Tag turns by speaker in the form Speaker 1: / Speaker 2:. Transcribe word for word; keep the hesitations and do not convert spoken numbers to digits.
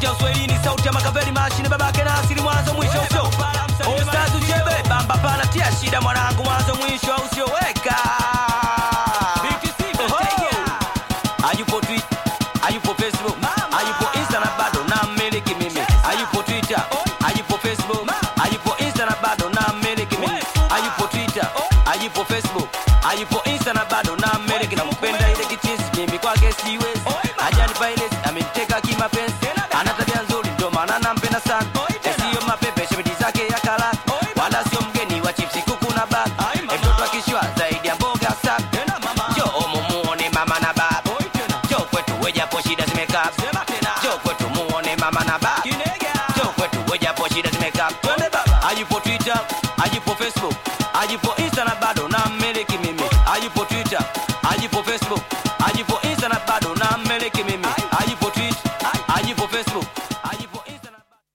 Speaker 1: sauti ya Uswahilini, sauti ya Makaveli mashine babake na asili mwanzo mwisho usio. Ostaz Uchebe bamba pana tia shida mwanangu mwanzo mwisho usioweka. Ayupo Twitter, ayupo Facebook, ayupo Insta na bado na miliki mimi. Ayupo Twitter, ayupo Facebook, ayupo Insta na bado na miliki mimi. Ayupo Twitter, ayupo Facebook, ayupo Insta na bado na miliki. Nampenda ile kichisi mimi kwake siwezi. Hajanipa ile ameniteka kimapenzi. Ana tabia nzuri ndio maana nampenda sana. Sio mapepe shemedi zake ya kala. Wala sio mgeni wa chipsi kuku na bag. Mtoto akishwa zaidi ya mboga safi. Njoo muone mama na baba. Njoo kwetu wewe hapo shida zimekaa. Njoo kwetu muone mama na baba. Njoo kwetu wewe hapo shida zimekaa. Twende baba. Ayupo Twitter, ayupo Facebook, ayupo Insta na bado na miliki mimi. Ayupo Twitter, ayupo Facebook,